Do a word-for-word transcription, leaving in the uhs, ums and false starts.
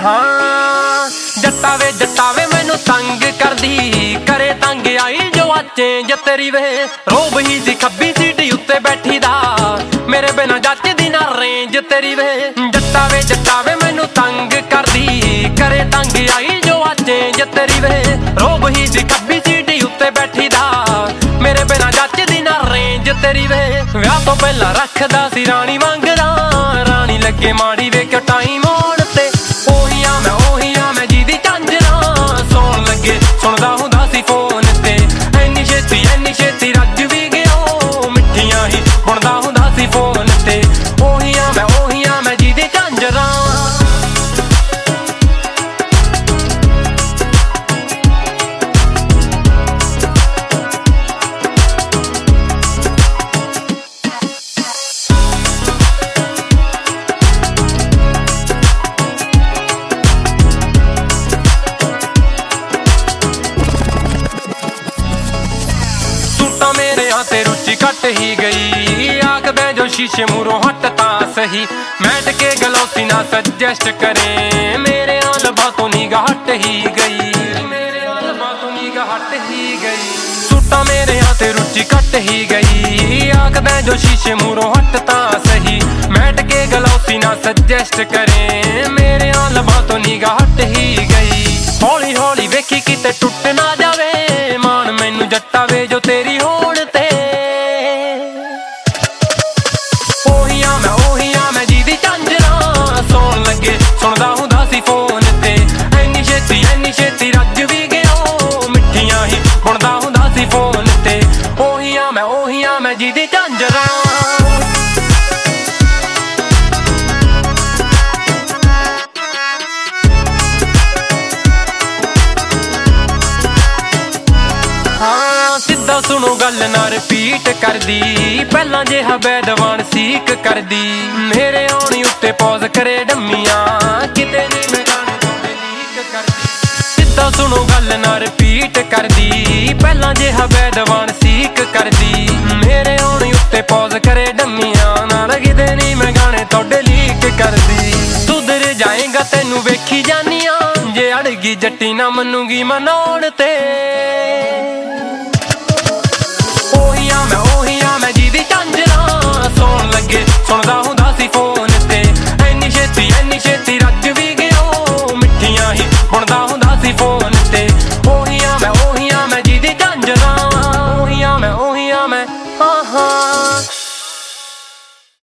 हाँ जट्टा वे जट्टा वे मैनू तंग करदी करे तंग आई जो चेंज तेरी वे रोब ही सी खब्बी सीट उत्ते बैठी दा मेरे बिना जचदी ना रेंज तेरी वे जट्टा वे जट्टा वे मैनू तंग करदी करे तंग आई जो चेंज तेरी वे रोब ही सी खब्बी सीट उत्ते बैठी दा मेरे बिना जचदी ना रेंज तेरी वे विआह तो पहला रखदा सी रानी वांगरा रानी लगे माड़ी वे क्यों टाइम होण ते ओही आ मैं ओही आ मैं जीदी झांजरा सौण लगे सुणदा हुंदा सी फोन ते ऐनी छेती ऐनी छेती रज भी गया मिठियां ही बुणदा हुंदा सी फोन ते ओही आ मैं ओही आ मैं जीदी झांजरा मेरे ते रुचि घट ही गई आखदे जो शीशे मूरों हट ता सही मैट के गलोसी ना सजेस्ट करें मेरे आल बातों निगाह हट ही गई मेरे आल बातों निगाह हट ही गई सूटा मेरे ते रुचि घट ही गई आखदे जो शीशे मूरों हट ता सही मैट के गलोसी ना सजेस्ट करें मेरे आल बातों निगाह हट ही गई हौली हौली वेखी किते टुट ना जावे मान मैनू जट्टा वे जो तेरी होण ते ओही आ मैं ओही आ मैं जीदी झांजरा सौण लगे सुणदा हुंदा सी फोन ते ऐनी छेती ऐनी छेती रज भी गया मिठियां ही बुणदा हुंदा सी फोन ते ओही आ मैं ओही आ मैं जीदी झांजरा सिद्धा सुनो गल ना रिपीट कर दी पहला जिहा बैदवान सीक कर दी मेरे आने उत्ते पॉज करे डम्मियां किते नी मैं गाने तोड़े लीक कर दी सिद्धा सुनो गल ना रिपीट कर दी पहला जिहा बैदवान सीक कर दी मेरे आने उत्ते पॉज करे डम्मियां नाल किते नी मैं गाने तोड़े लीक कर दी सुधर जाएगा तेनू वेखी जानियां जे अड़गी जट्टी ना मनूगी मनाउण ते ओही आ मैं ओही आ मैं जीदी झांजरा सौण लगे सुणदा हुंदा सी फोन ते ऐनी छेती ऐनी छेती रज भी गया मिठियां ही बुणदा हुंदा सी फोन ते ओही आ मैं ओही आ मैं जीदी झांजरा ओही आ मैं ओही आ मैं हाँ हाँ